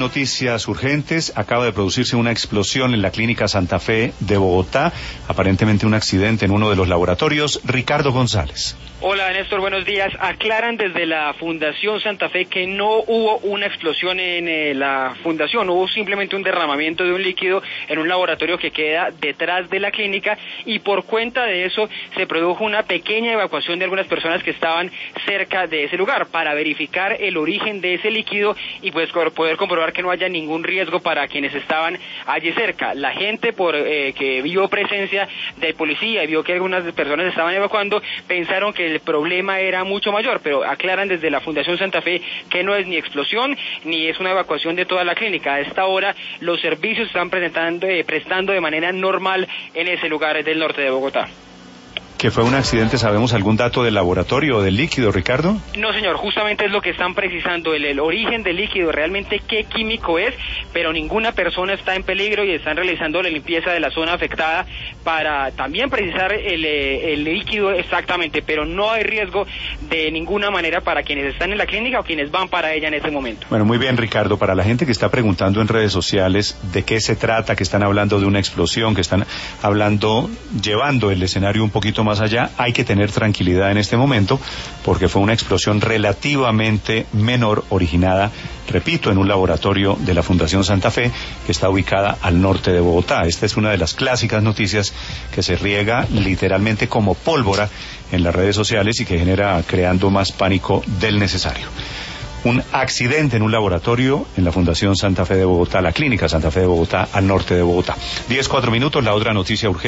Noticias urgentes. Acaba de producirse una explosión en la Clínica Santa Fe de Bogotá. Aparentemente un accidente en uno de los laboratorios. Ricardo González. Hola, Néstor, buenos días. Aclaran desde la Fundación Santa Fe que no hubo una explosión en la fundación, hubo simplemente un derramamiento de un líquido en un laboratorio que queda detrás de la clínica, y por cuenta de eso se produjo una pequeña evacuación de algunas personas que estaban cerca de ese lugar para verificar el origen de ese líquido y pues poder comprobar que no haya ningún riesgo para quienes estaban allí cerca. La gente que vio presencia de policía y vio que algunas personas estaban evacuando, pensaron que el problema era mucho mayor, pero aclaran desde la Fundación Santa Fe que no es ni explosión ni es una evacuación de toda la clínica. A esta hora los servicios están prestando de manera normal en ese lugar del norte de Bogotá. ¿Que fue un accidente? ¿Sabemos algún dato del laboratorio o del líquido, Ricardo? No, señor, justamente es lo que están precisando, el origen del líquido, realmente qué químico es, pero ninguna persona está en peligro y están realizando la limpieza de la zona afectada para también precisar el líquido exactamente, pero no hay riesgo de ninguna manera para quienes están en la clínica o quienes van para ella en este momento. Bueno, muy bien, Ricardo. Para la gente que está preguntando en redes sociales de qué se trata, que están hablando de una explosión, que están hablando, llevando el escenario un poquito más allá, hay que tener tranquilidad en este momento porque fue una explosión relativamente menor originada, repito, en un laboratorio de la Fundación Santa Fe que está ubicada al norte de Bogotá. Esta es una de las clásicas noticias que se riega literalmente como pólvora en las redes sociales y que genera creando más pánico del necesario. Un accidente en un laboratorio en la Fundación Santa Fe de Bogotá, la Clínica Santa Fe de Bogotá, al norte de Bogotá. 10:04, la otra noticia urgente.